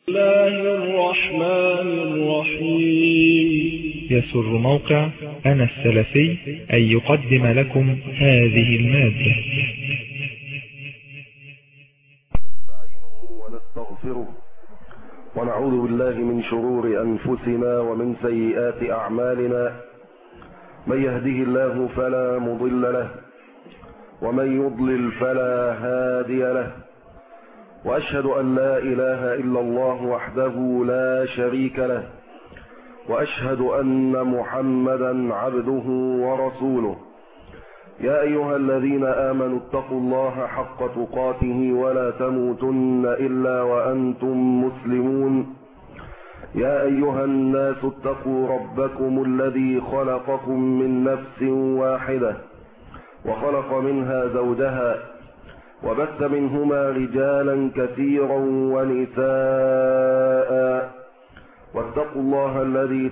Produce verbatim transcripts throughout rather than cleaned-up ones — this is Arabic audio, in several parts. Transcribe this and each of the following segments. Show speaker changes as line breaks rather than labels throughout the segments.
بسم الله الرحمن الرحيم.
يسر موقع أنا السلفي أن يقدم لكم هذه المادة.
نستعينه ونستغفره ونعوذ بالله من شرور أنفسنا ومن سيئات أعمالنا. من يهده الله فلا مضل له ومن يضلل فلا هادي له، وأشهد أن لا إله إلا الله وحده لا شريك له، وأشهد أن محمدا عبده ورسوله. يا أيها الذين آمنوا اتقوا الله حق تقاته ولا تموتن إلا وأنتم مسلمون. يا أيها الناس اتقوا ربكم الذي خلقكم من نفس واحدة وخلق منها زوجها وبث منهما رجالا كثيرا ونساء، واتقوا الله الذي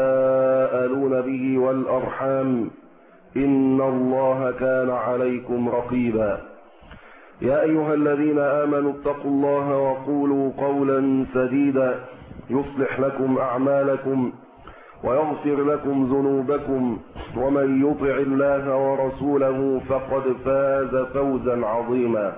تساءلون به والأرحام إن الله كان عليكم رقيبا. يا أيها الذين آمنوا اتقوا الله وقولوا قولا سديدا يصلح لكم أعمالكم ويغفر لكم ذنوبكم، ومن يطع الله ورسوله فقد فاز فوزا عظيما.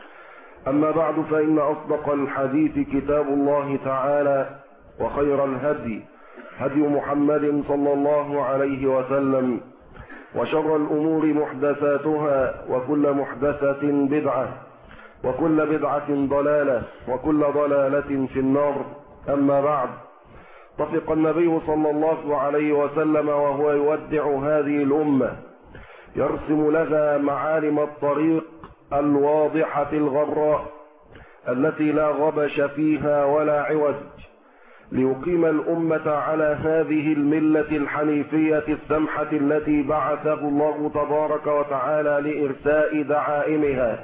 أما بعد، فإن أصدق الحديث كتاب الله تعالى، وخير الهدي هدي محمد صلى الله عليه وسلم، وشر الأمور محدثاتها، وكل محدثة بدعة، وكل بدعة ضلالة، وكل ضلالة في النار. أما بعد، طفق النبي صلى الله عليه وسلم وهو يودع هذه الأمة يرسم لها معالم الطريق الواضحة الغراء التي لا غبش فيها ولا عوج، ليقيم الأمة على هذه الملة الحنيفية السمحة التي بعثه الله تبارك وتعالى لإرساء دعائمها.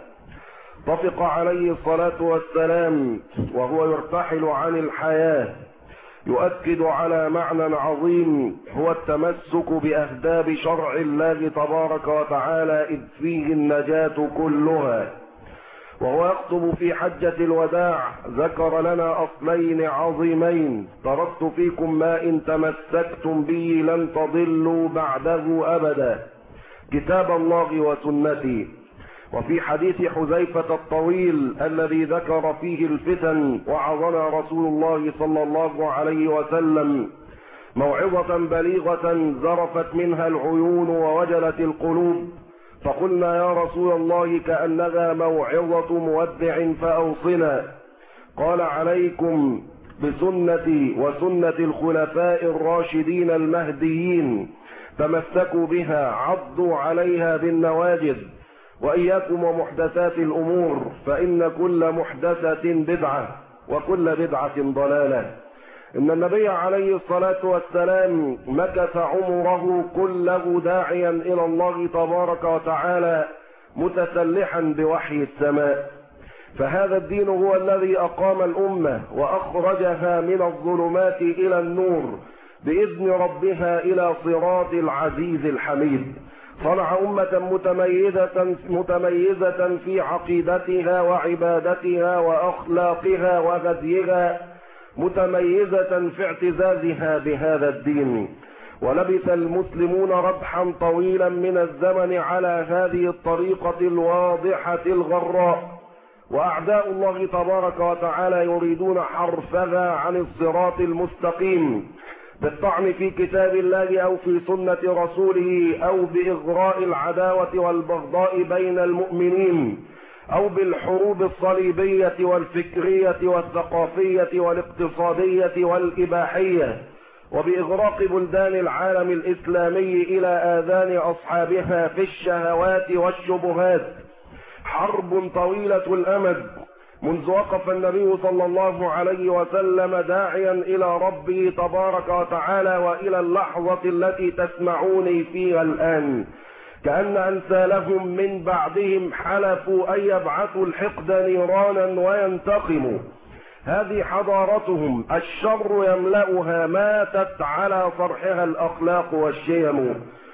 طفق عليه الصلاة والسلام وهو يرتحل عن الحياة يؤكد على معنى عظيم هو التمسك بأهداب شرع الله تبارك وتعالى، إذ فيه النجاة كلها. وهو يخطب في حجة الوداع ذكر لنا أصلين عظيمين: تركت فيكم ما إن تمسكتم به لن تضلوا بعده أبدا، كتاب الله وسنتي. وفي حديث حذيفة الطويل الذي ذكر فيه الفتن وعظنا رسول الله صلى الله عليه وسلم موعظة بليغة ذرفت منها العيون ووجلت القلوب، فقلنا يا رسول الله كأنها موعظة مودع فأوصنا. قال: عليكم بسنتي وسنة الخلفاء الراشدين المهديين، تمسكوا بها عضوا عليها بالنواجذ، وإياكم ومحدثات الأمور، فإن كل محدثة بدعة وكل بدعة ضلالة. إن النبي عليه الصلاة والسلام مكث عمره كله داعيا إلى الله تبارك وتعالى متسلحا بوحي السماء، فهذا الدين هو الذي أقام الأمة وأخرجها من الظلمات إلى النور بإذن ربها إلى صراط العزيز الحميد. صنع أمة متميزة متميزة في عقيدتها وعبادتها وأخلاقها وهديها، متميزة في اعتزازها بهذا الدين. ولبث المسلمون ربحا طويلا من الزمن على هذه الطريقة الواضحة الغراء، وأعداء الله تبارك وتعالى يريدون حرفها عن الصراط المستقيم بالطعن في كتاب الله أو في سنة رسوله، أو بإغراء العداوة والبغضاء بين المؤمنين، أو بالحروب الصليبية والفكرية والثقافية والاقتصادية والإباحية، وبإغراق بلدان العالم الإسلامي إلى آذان أصحابها في الشهوات والشبهات. حرب طويلة الأمد منذ وقف النبي صلى الله عليه وسلم داعيا إلى ربه تبارك وتعالى وإلى اللحظة التي تسمعوني فيها الآن، كأن أمثالهم من بعدهم حلفوا أن يبعثوا الحقد نيرانا وينتقموا. هذه حضارتهم، الشر يملأها، ماتت على صرحها الأخلاق والشيم.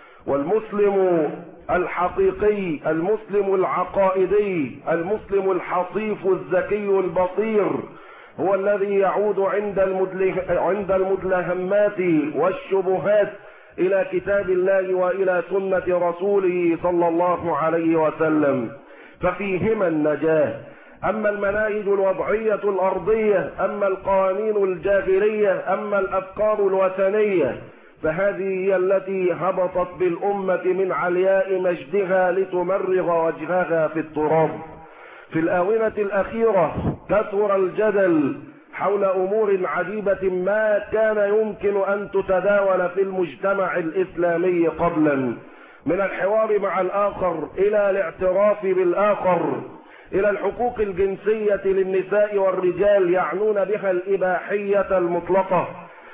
والمسلم الحقيقي، المسلم العقائدي، المسلم الحصيف الذكي البصير هو الذي يعود عند عند المدلهمات والشبهات إلى كتاب الله وإلى سنة رسوله صلى الله عليه وسلم، ففيهما النجاة. أما المناهج الوضعية الأرضية، أما القوانين الجاهلية، أما الأفكار الوثنية، فهذه هي التي هبطت بالأمة من علياء مجدها لتمرغ وجهها في التراب. في الآونة الأخيرة كثر الجدل حول أمور عجيبة ما كان يمكن أن تتداول في المجتمع الإسلامي قبلا، من الحوار مع الآخر إلى الاعتراف بالآخر، إلى الحقوق الجنسية للنساء والرجال يعنون بها الإباحية المطلقة،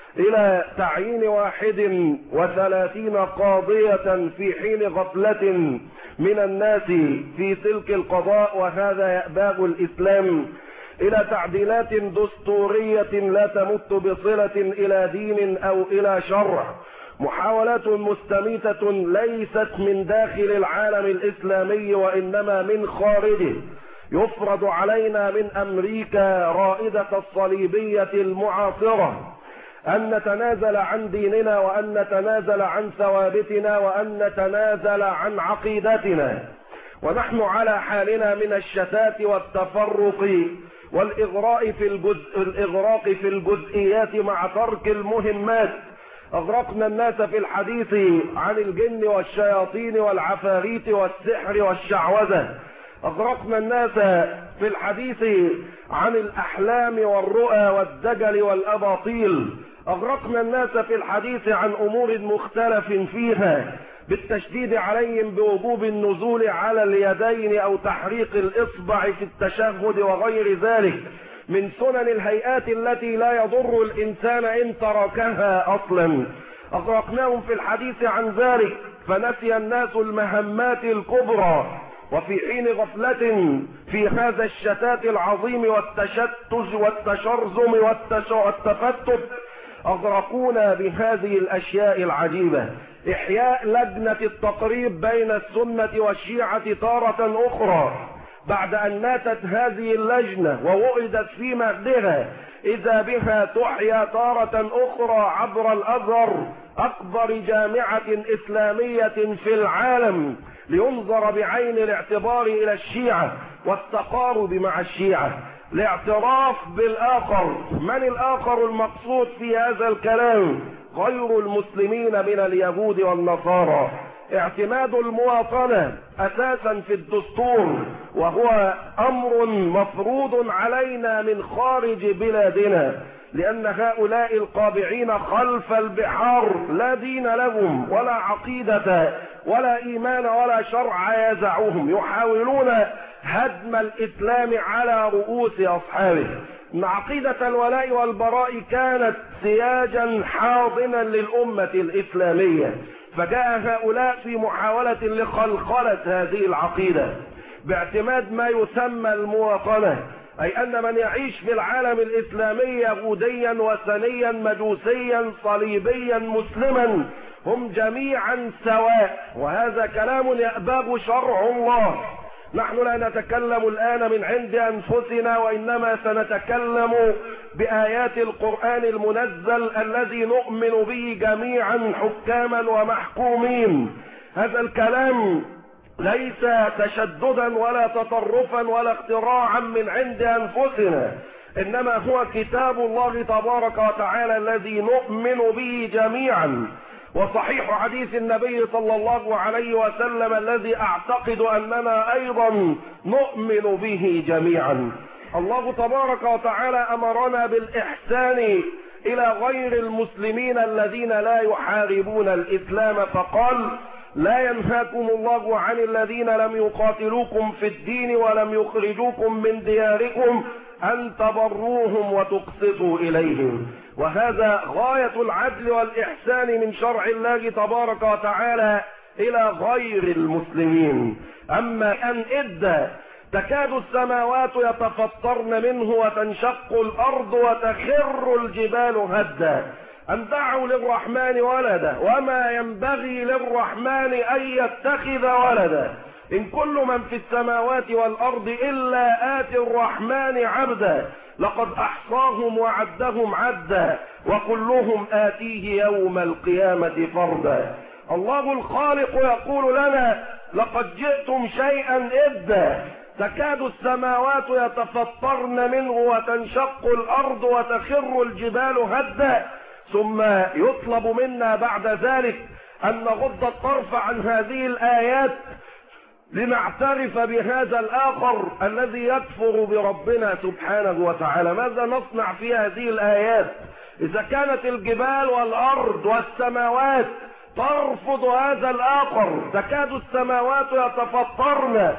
إلى تعيين واحد وثلاثين قاضية في حين غفلة من الناس في سلك القضاء وهذا يأباه الإسلام، إلى تعديلات دستورية لا تمت بصلة إلى دين أو إلى شرع، محاولات مستميتة ليست من داخل العالم الإسلامي وإنما من خارجه، يفرض علينا من أمريكا رائدة الصليبية المعاصرة أن نتنازل عن ديننا وأن نتنازل عن ثوابتنا وأن نتنازل عن عقيدتنا، ونحن على حالنا من الشتات والتفرق والإغراء في الجزء الإغراق في الجزئيات مع ترك المهمات. أغرقنا الناس في الحديث عن الجن والشياطين والعفاريت والسحر والشعوذة، أغرقنا الناس في الحديث عن الأحلام والرؤى والدجل والأباطيل، أغرقنا الناس في الحديث عن أمور مختلف فيها بالتشديد عليهم بوجوب النزول على اليدين أو تحريق الإصبع في التشهد وغير ذلك من سنن الهيئات التي لا يضر الإنسان إن تركها أصلا. أغرقناهم في الحديث عن ذلك فنسي الناس المهمات الكبرى، وفي حين غفلة في هذا الشتات العظيم والتشتت والتشرذم والتفتت أغرقونا بهذه الأشياء العجيبة. إحياء لجنة التقريب بين السنة والشيعة تارة أخرى بعد أن ماتت هذه اللجنة ووئدت في مهدها، إذا بها تحيا تارة أخرى عبر الأزهر أكبر جامعة إسلامية في العالم، لينظر بعين الاعتبار إلى الشيعة والتقارب مع الشيعة، الاعتراف بالآخر. من الآخر المقصود في هذا الكلام؟ غير المسلمين من اليهود والنصارى. اعتماد المواطنة أساسا في الدستور، وهو أمر مفروض علينا من خارج بلادنا، لأن هؤلاء القابعين خلف البحار لا دين لهم ولا عقيدة ولا إيمان ولا شرع يزعهم، يحاولون هدم الإسلام على رؤوس أصحابه. إن عقيدة الولاء والبراء كانت سياجا حاضنا للأمة الإسلامية، فجاء هؤلاء في محاولة لخلخلة هذه العقيدة باعتماد ما يسمى المواطنة، أي أن من يعيش في العالم الإسلامي يهوديا وثنيا مجوسيا صليبيا مسلما هم جميعا سواء، وهذا كلام يأباه شرع الله. نحن لا نتكلم الآن من عند أنفسنا، وإنما سنتكلم بآيات القرآن المنزل الذي نؤمن به جميعا حكاما ومحكومين. هذا الكلام ليس تشددا ولا تطرفا ولا اختراعا من عند أنفسنا، إنما هو كتاب الله تبارك وتعالى الذي نؤمن به جميعا، وصحيح حديث النبي صلى الله عليه وسلم الذي أعتقد أننا أيضا نؤمن به جميعا. الله تبارك وتعالى أمرنا بالإحسان إلى غير المسلمين الذين لا يحاربون الإسلام، فقال: لا ينهاكم الله عن الذين لم يقاتلوكم في الدين ولم يخرجوكم من دياركم أن تبروهم وتقسطوا إليهم. وهذا غاية العدل والإحسان من شرع الله تبارك وتعالى إلى غير المسلمين. أما أن إدى تكاد السماوات يتفطرن منه وتنشق الأرض وتخر الجبال هدا أن دعوا للرحمن ولدا وما ينبغي للرحمن أن يتخذ ولدا إن كل من في السماوات والأرض إلا آتي الرحمن عبدا لقد أحصاهم وعدهم عدا وكلهم آتيه يوم القيامة فردا. الله الخالق يقول لنا لقد جئتم شيئا إدا، تكاد السماوات يتفطرن منه وتنشق الأرض وتخر الجبال هدا، ثم يطلب منا بعد ذلك أن نغض الطرف عن هذه الآيات لنعترف بهذا الآخر الذي يكفر بربنا سبحانه وتعالى. ماذا نصنع في هذه الآيات إذا كانت الجبال والأرض والسماوات ترفض هذا الآخر؟ تكاد السماوات يتفطرن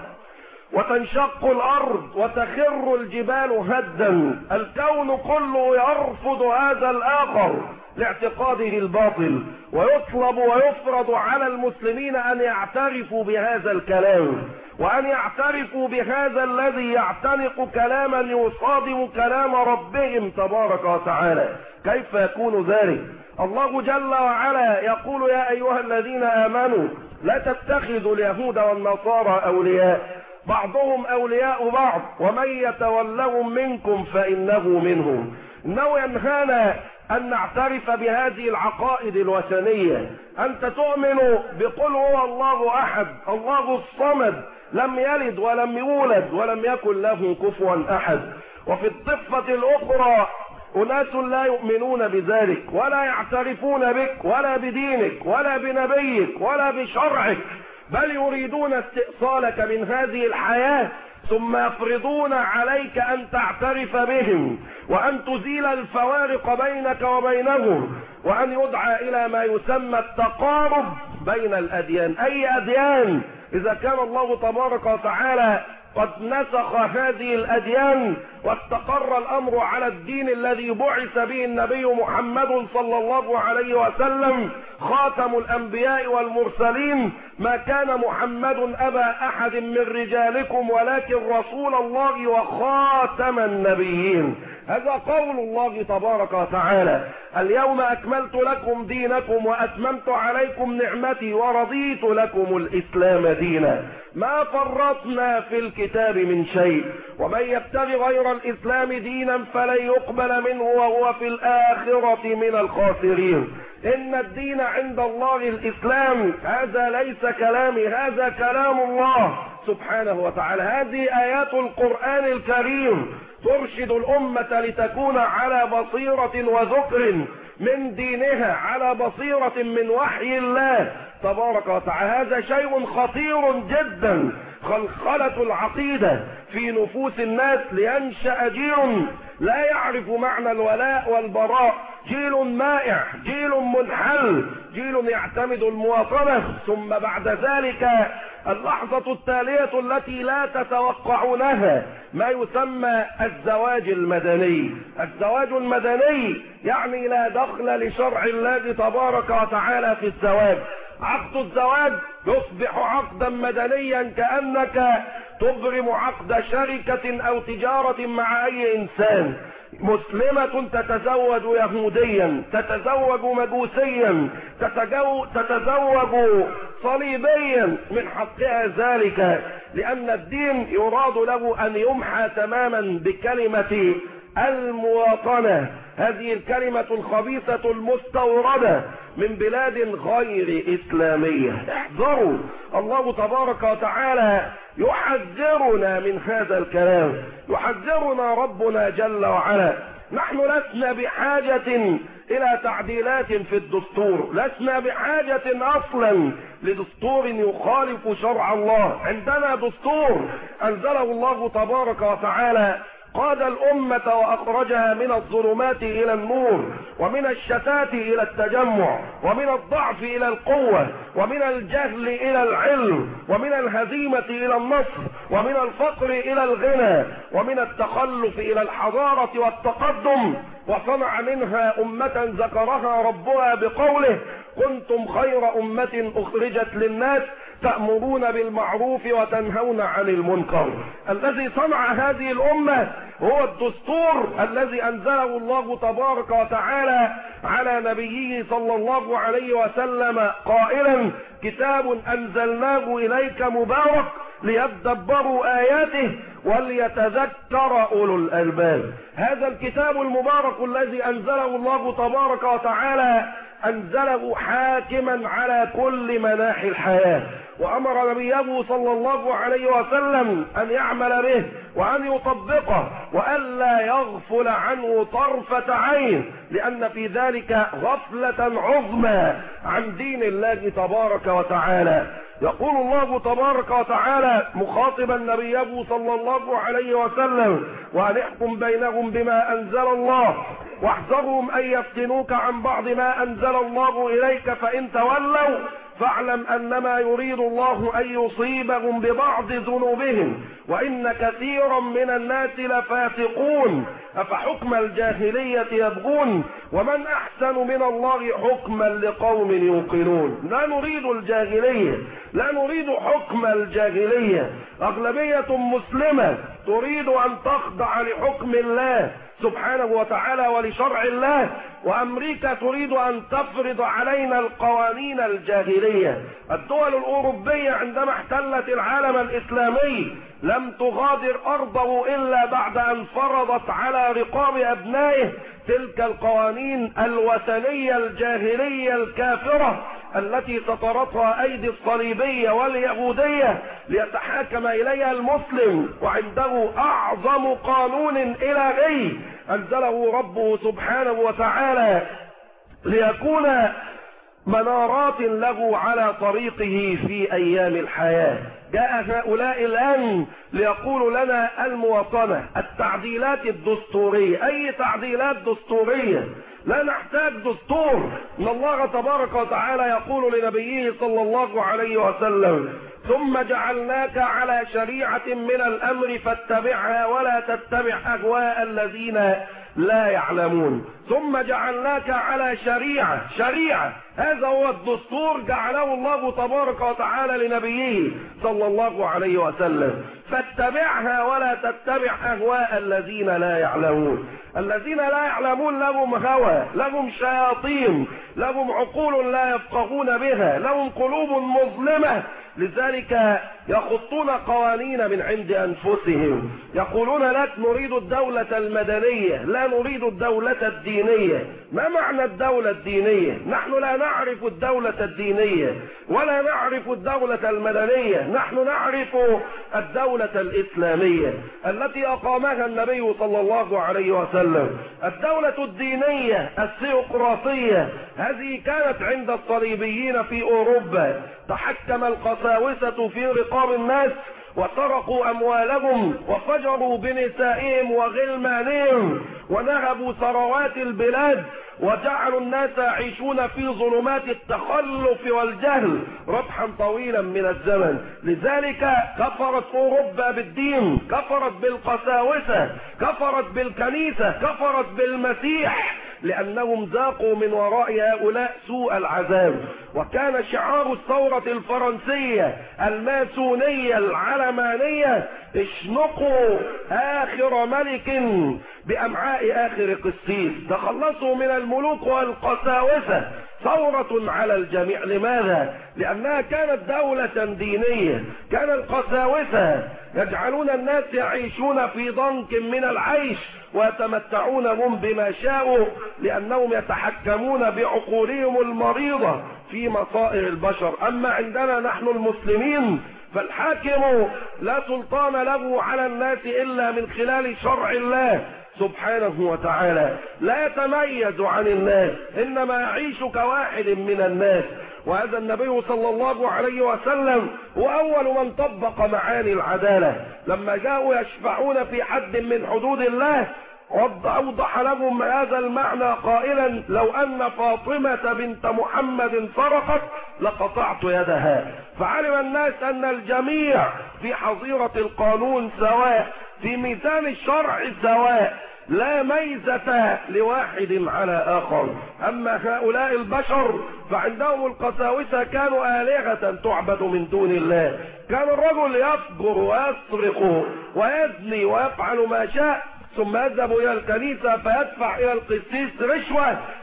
وتنشق الأرض وتخر الجبال هدا، الكون كله يرفض هذا الآخر لاعتقاده الباطل، ويطلب ويفرض على المسلمين أن يعترفوا بهذا الكلام، وأن يعترفوا بهذا الذي يعتنق كلاما يصادم كلام ربهم تبارك وتعالى. كيف يكون ذلك؟ الله جل وعلا يقول يا أيها الذين آمنوا لا تتخذوا اليهود والنصارى أولياء بعضهم أولياء بعض ومن يتولهم منكم فإنه منهم. إنه ينهانا أن نعترف بهذه العقائد الوثنية. أنت تؤمن بقل هو الله أحد الله الصمد لم يلد ولم يولد ولم يكن له كفوا أحد، وفي الضفة الأخرى أناس لا يؤمنون بذلك ولا يعترفون بك ولا بدينك ولا بنبيك ولا بشرعك، بل يريدون استئصالك من هذه الحياة، ثم يفرضون عليك أن تعترف بهم وأن تزيل الفوارق بينك وبينهم، وأن يدعى إلى ما يسمى التقارب بين الأديان. أي أديان إذا كان الله تبارك وتعالى قد نسخ هذه الأديان واستقر الأمر على الدين الذي بعث به النبي محمد صلى الله عليه وسلم خاتم الأنبياء والمرسلين. ما كان محمد أبا أحد من رجالكم ولكن رسول الله وخاتم النبيين. هذا قول الله تبارك وتعالى: اليوم أكملت لكم دينكم وأتممت عليكم نعمتي ورضيت لكم الإسلام دينا. ما فرطنا في الكتاب من شيء، ومن يبتغي غير الإسلام دينا فلن يقبل منه وهو في الآخرة من الخاسرين. إن الدين عند الله الإسلام. هذا ليس كلامي، هذا كلام الله سبحانه وتعالى. هذه آيات القرآن الكريم ترشد الأمة لتكون على بصيرة وذكر من دينها، على بصيرة من وحي الله تبارك وتعالى. هذا شيء خطير جدا، خلخلة العقيدة في نفوس الناس، لينشأ جيل لا يعرف معنى الولاء والبراء، جيل مائع، جيل منحل، جيل يعتمد المواطنة، ثم بعد ذلك اللحظة التالية التي لا تتوقعونها ما يسمى الزواج المدني. الزواج المدني يعني لا دخل لشرع الله تبارك وتعالى في الزواج. عقد الزواج يصبح عقدا مدنيا كأنك تبرم عقد شركة أو تجارة مع أي إنسان. مسلمة تتزوج يهوديا، تتزوج مجوسيا، تتزوج صليبيا، من حقها ذلك، لأن الدين يراد له أن يمحى تماما بكلمة المواطنة، هذه الكلمة الخبيثة المستوردة من بلاد غير إسلامية. احذروا، الله تبارك وتعالى يحذرنا من هذا الكلام، يحذرنا ربنا جل وعلا. نحن لسنا بحاجة إلى تعديلات في الدستور، لسنا بحاجة أصلا لدستور يخالف شرع الله. عندنا دستور أنزله الله تبارك وتعالى قاد الأمة وأخرجها من الظلمات إلى النور، ومن الشتات إلى التجمع، ومن الضعف إلى القوة، ومن الجهل إلى العلم، ومن الهزيمة إلى النصر، ومن الفقر إلى الغنى، ومن التخلف إلى الحضارة والتقدم، وصنع منها أمة ذكرها ربها بقوله: كنتم خير أمة أخرجت للناس تأمرون بالمعروف وتنهون عن المنكر. الذي صنع هذه الأمة هو الدستور الذي أنزله الله تبارك وتعالى على نبيه صلى الله عليه وسلم قائلا: كتاب أنزلناه إليك مبارك ليدبروا آياته وليتذكر أولو الألباب. هذا الكتاب المبارك الذي أنزله الله تبارك وتعالى أنزله حاكما على كل مناحي الحياة، وأمر نبيه صلى الله عليه وسلم أن يعمل به وأن يطبقه وألا يغفل عنه طرفة عين، لأن في ذلك غفلة عظمى عن دين الله تبارك وتعالى. يقول الله تبارك وتعالى مخاطبا نبيه صلى الله عليه وسلم: وأن احكم بينهم بما أنزل الله واحذرهم أن يفتنوك عن بعض ما أنزل الله إليك فإن تولوا فاعلم أنما يريد الله أن يصيبهم ببعض ذنوبهم وإن كثيرا من الناس لفاسقون أفحكم الجاهلية يبغون ومن أحسن من الله حكما لقوم يوقنون. لا نريد الجاهلية، لا نريد حكم الجاهلية. أغلبية مسلمة تريد أن تخضع لحكم الله سبحانه وتعالى ولشرع الله، وأمريكا تريد أن تفرض علينا القوانين الجاهلية. الدول الأوروبية عندما احتلت العالم الإسلامي لم تغادر أرضه إلا بعد أن فرضت على رقاب أبنائه تلك القوانين الوثنية الجاهلية الكافرة التي سطرتها أيدي الصليبية واليهودية ليتحاكم إليها المسلم، وعنده أعظم قانون إلهي أنزله ربه سبحانه وتعالى ليكون منارات له على طريقه في أيام الحياة. جاء هؤلاء الآن ليقولوا لنا المواطنة، التعديلات الدستورية. أي تعديلات دستورية؟ لا نحتاج دستور. إن الله تبارك وتعالى يقول لنبيه صلى الله عليه وسلم: ثم جعلناك على شريعة من الأمر فاتبعها ولا تتبع أهواء الذين لا يعلمون. ثم جعلناك على شريعة، شريعة هذا هو الدستور جعله الله تبارك وتعالى لنبيه صلى الله عليه وسلم، فاتبعها ولا تتبع أهواء الذين لا يعلمون. الذين لا يعلمون لهم هوى، لهم شياطين، لهم عقول لا يفقهون بها، لهم قلوب مظلمة، لذلك يخطون قوانين من عند أنفسهم. يقولون لك نريد الدولة المدنية، لا نريد الدولة الدينية. ما معنى الدولة الدينية؟ نحن لا نعرف الدولة الدينية ولا نعرف الدولة المدنية، نحن نعرف الدولة الإسلامية التي أقامها النبي صلى الله عليه وسلم. الدولة الدينية الثيوقراطية هذه كانت عند الصليبيين في أوروبا، تحكم القساوسة في رقاب الناس وسرقوا أموالهم وفجروا بنسائهم وغلمانهم ونهبوا ثروات البلاد وجعلوا الناس يعيشون في ظلمات التخلف والجهل ربحا طويلا من الزمن. لذلك كفرت أوروبا بالدين، كفرت بالقساوسة، كفرت بالكنيسة، كفرت بالمسيح، لأنهم ذاقوا من وراء هؤلاء سوء العذاب. وكان شعار الثورة الفرنسية الماسونية العلمانية: اشنقوا آخر ملك بأمعاء آخر قسيس. تخلصوا من الملوك والقساوسة. ثورة على الجميع. لماذا؟ لأنها كانت دولة دينية. كان القساوسة يجعلون الناس يعيشون في ضنك من العيش ويتمتعون هم بما شاءوا، لأنهم يتحكمون بعقولهم المريضة في مصائر البشر. أما عندنا نحن المسلمين فالحاكم لا سلطان له على الناس إلا من خلال شرع الله سبحانه وتعالى، لا يتميز عن الناس، إنما يعيش كواحد من الناس. وهذا النبي صلى الله عليه وسلم هو أول من طبق معاني العدالة. لما جاءوا يشفعون في حد من حدود الله أوضح لهم هذا المعنى قائلا: لو أن فاطمة بنت محمد سرقت لقطعت يدها. فعلم الناس أن الجميع في حظيرة القانون سواء، في ميزان الشرع سواء، لا ميزة لواحد على آخر. أما هؤلاء البشر فعندهم القساوسة كانوا آلهة تعبد من دون الله. كان الرجل يفجر ويسرق ويزني ويفعل ما شاء، ثم يذهب إلى الكنيسة فيدفع إلى القسيس رشوة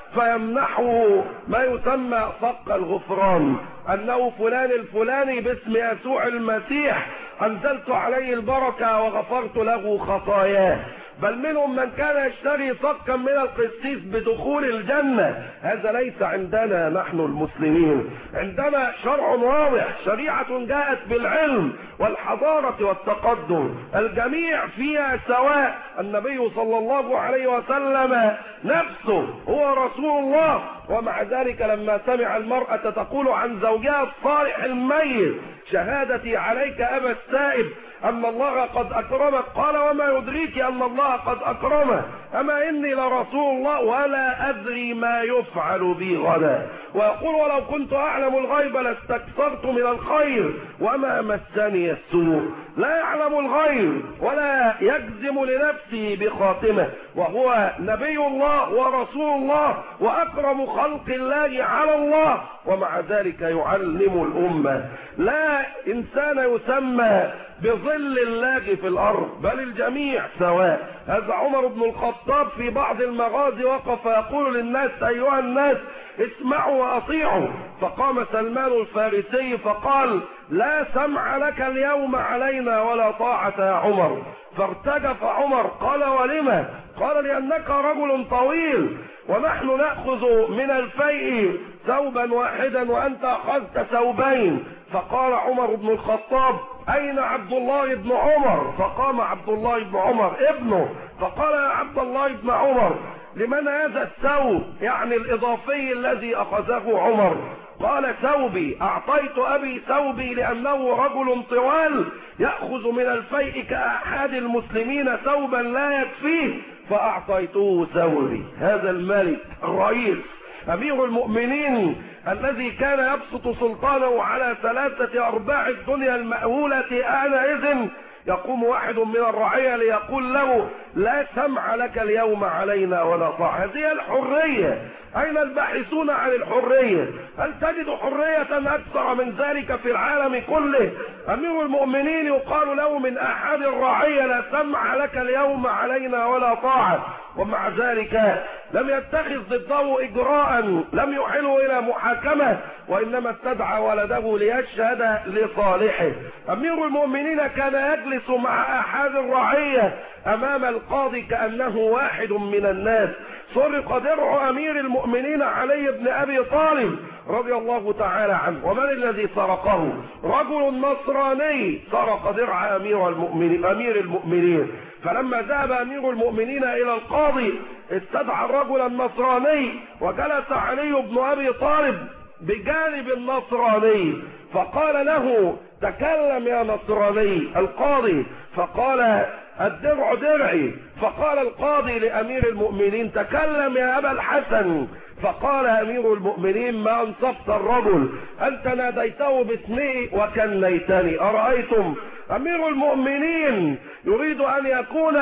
فيمنحه ما يسمى صق الغفران، أنه فلان الفلاني باسم يسوع المسيح أنزلت عليه البركة وغفرت له خطاياه. بل منهم من كان يشتري صكا من القسيس بدخول الجنة. هذا ليس عندنا نحن المسلمين، عندنا شرع واضح، شريعة جاءت بالعلم والحضارة والتقدم، الجميع فيها سواء. النبي صلى الله عليه وسلم نفسه هو رسول الله، ومع ذلك لما سمع المرأة تقول عن زوجها الصالح الميت شهادتي عليك أبا السائب أن الله قد أكرمك، قال وما يدريك أن الله قد أكرمه، أما إني لرسول الله ولا أدري ما يفعل بي غدا. ويقول ولو كنت أعلم الغيب لاستكثرت من الخير وما مسني السوء. لا يعلم الغيب ولا يجزم لنفسه بخاتمه، وهو نبي الله ورسول الله وأكرم خلق الله على الله، ومع ذلك يعلم الأمة. لا إنسان يسمى بظل الله في الأرض، بل الجميع سواء. هذا عمر بن الخطاب في بعض المغازي وقف يقول للناس أيها الناس اسمعوا وأطيعوا، فقام سلمان الفارسي فقال لا سمع لك اليوم علينا ولا طاعة يا عمر. فارتجف عمر قال ولما؟ قال لأنك رجل طويل ونحن نأخذ من الفيء ثوبا واحدا وأنت أخذت ثوبين. فقال عمر بن الخطاب أين عبد الله بن عمر؟ فقام عبد الله بن عمر ابنه فقال يا عبد الله بن عمر لمن هذا الثوب، يعني الإضافي الذي أخذه عمر؟ قال ثوبي، أعطيت أبي ثوبي لأنه رجل طوال يأخذ من الفيء كأحد المسلمين ثوبا لا يكفيه فأعطيته ثوبي. هذا الملك الرئيس أمير المؤمنين الذي كان يبسط سلطانه على ثلاثة أرباع الدنيا المأهولة آنئذ، يقوم واحد من الرعية ليقول له لا سمع لك اليوم علينا ولا طاعة. هذه الحرية، أين الباحثون عن الحرية؟ هل تجد حرية أكثر من ذلك في العالم كله؟ أمير المؤمنين يقال له من أحد الرعية لا سمع لك اليوم علينا ولا طاعة، ومع ذلك لم يتخذ ضده إجراء، لم يحله إلى محاكمة، وإنما استدعى ولده ليشهد لصالحه. أمير المؤمنين كان يجلس مع أحد الرعية أمام القاضي كأنه واحد من الناس. سرق درع أمير المؤمنين علي بن أبي طالب رضي الله تعالى عنه. ومن الذي سرقه؟ رجل نصراني سرق درع أمير المؤمنين أمير المؤمنين فلما ذهب أمير المؤمنين إلى القاضي استدعى الرجل النصراني وجلس علي بن أبي طالب بجانب النصراني فقال له تكلم يا نصراني. القاضي فقال الدرع درعي. فقال القاضي لأمير المؤمنين تكلم يا أبا الحسن. فقال أمير المؤمنين ما أنصفت الرجل، أنت ناديته باسمه وكنيتني. أرأيتم أمير المؤمنين يريد أن يكون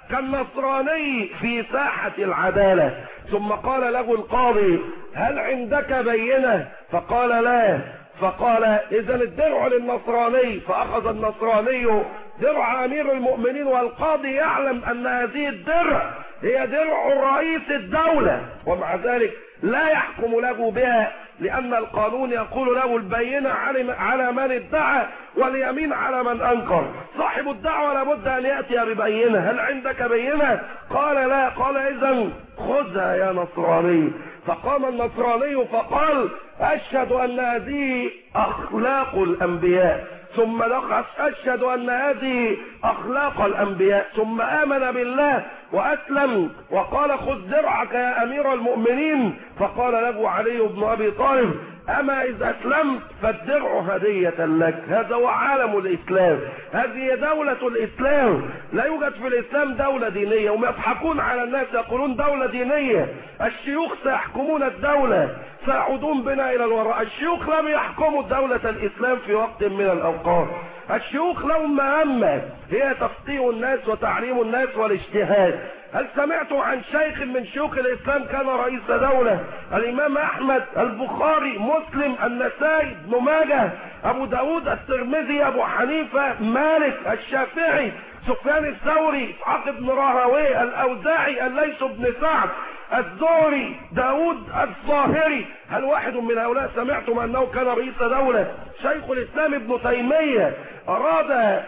كالنصراني في ساحة العدالة. ثم قال له القاضي هل عندك بينة؟ فقال لا. فقال إذا الدرع للنصراني. فأخذ النصراني درع أمير المؤمنين والقاضي يعلم أن هذه الدرع هي درع رئيس الدولة، ومع ذلك لا يحكم له بها لأن القانون يقول له البينة على من ادعى واليمين على من أنكر. صاحب الدعوة لابد أن يأتي ببينة. هل عندك بينة؟ قال لا. قال إذن خذها يا نصراني. فقام النصراني فقال أشهد أن هذه أخلاق الأنبياء. ثم أشهد أن هذه أخلاق الأنبياء. ثم آمن بالله وأسلم وقال خذ درعك يا أمير المؤمنين. فقال له علي بن أبي طالب أما إذا أسلمت فالدرع هدية لك. هذا هو عالم الإسلام، هذه دولة الإسلام. لا يوجد في الإسلام دولة دينية، هم يضحكون على الناس يقولون دولة دينية. الشيوخ سيحكمون الدولة، سيعودون بنا إلى الوراء. الشيوخ لم يحكموا دولة الإسلام في وقت من الأوقات. الشيوخ لهم مهمة هي تفقيه الناس وتعليم الناس والاجتهاد. هل سمعتم عن شيخ من شيوخ الإسلام كان رئيس دولة؟ الإمام أحمد، البخاري، مسلم، النسائي، ابن ماجه، أبو داود، الترمذي، أبو حنيفة، مالك، الشافعي، سفيان الثوري، إسحاق بن راهويه، الأوزاعي، الليث بن سعد. الزهري، داود الظاهري، هل واحد من هؤلاء سمعتم أنه كان رئيس دولة؟ شيخ الإسلام ابن تيمية أراد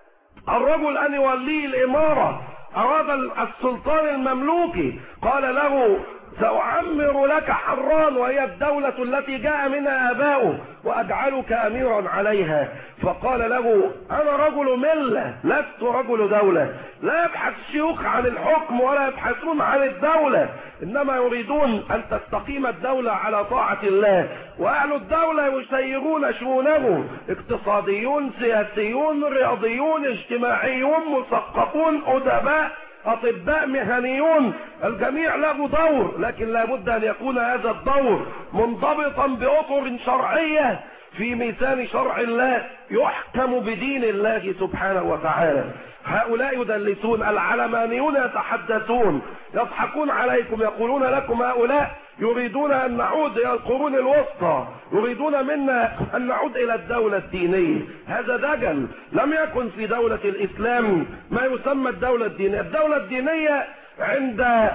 الرجل أن يوليه الإمارة، أراد السلطان المملوكي، قال له سأعمر لك حران وهي الدولة التي جاء منها آباؤه وأجعلك أميرا عليها. فقال له أنا رجل ملة لست رجل دولة. لا يبحث الشيوخ عن الحكم ولا يبحثون عن الدولة، إنما يريدون أن تستقيم الدولة على طاعة الله، وأهل الدولة يسيرون شؤونه، اقتصاديون، سياسيون، رياضيون، اجتماعيون، مثقفون، أدباء، أطباء، مهنيون، الجميع له دور، لكن لابد أن يكون هذا الدور منضبطا بأطر شرعية في ميزان شرع الله، يحكم بدين الله سبحانه وتعالى. هؤلاء يدلسون، العلمانيون يتحدثون، يضحكون عليكم، يقولون لكم هؤلاء يريدون أن نعود إلى القرون الوسطى، يريدون منا أن نعود إلى الدولة الدينية. هذا دجل، لم يكن في دولة الإسلام ما يسمى الدولة الدينية. الدولة الدينية عند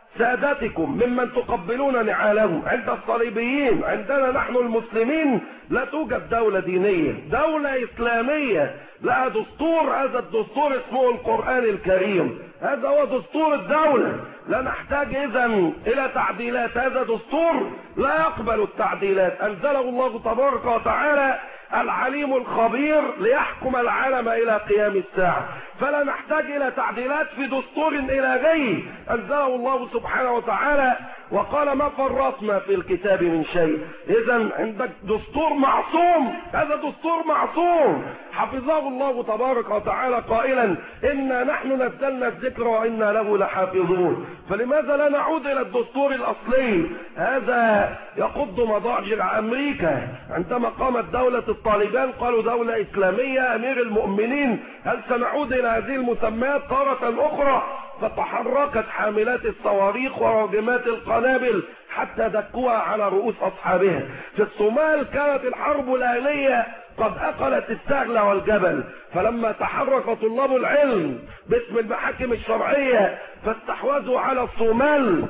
سادتكم ممن تقبلون نعالهم، عند الصليبيين، عندنا نحن المسلمين لا توجد دولة دينية، دولة إسلامية لها دستور، هذا الدستور اسمه القرآن الكريم، هذا هو دستور الدولة، لا نحتاج إذن إلى تعديلات، هذا دستور لا يقبل التعديلات، أنزله الله تبارك وتعالى العليم الخبير ليحكم العالم إلى قيام الساعة، فلا نحتاج إلى تعديلات في دستور إلهي أنزله الله سبحانه وتعالى، وقال ما فرطنا في الكتاب من شيء. إذن عندك دستور معصوم، هذا دستور معصوم حفظه الله تبارك وتعالى قائلا إنا نحن نزلنا الذكر وإنا له لحافظون. فلماذا لا نعود إلى الدستور الأصلي؟ هذا يقض مضاجع أمريكا عندما قامت دولة الطالبان، قالوا دولة إسلامية، أمير المؤمنين، هل سنعود إلى هذه المسميات تارة أخرى؟ فتحركت حاملات الصواريخ وراجمات القنابل حتى دكوها على رؤوس أصحابها. في الصومال كانت الحرب الأهلية قد أقلت السهل والجبل، فلما تحرك طلاب العلم باسم المحاكم الشرعية فاستحوذوا على الصومال،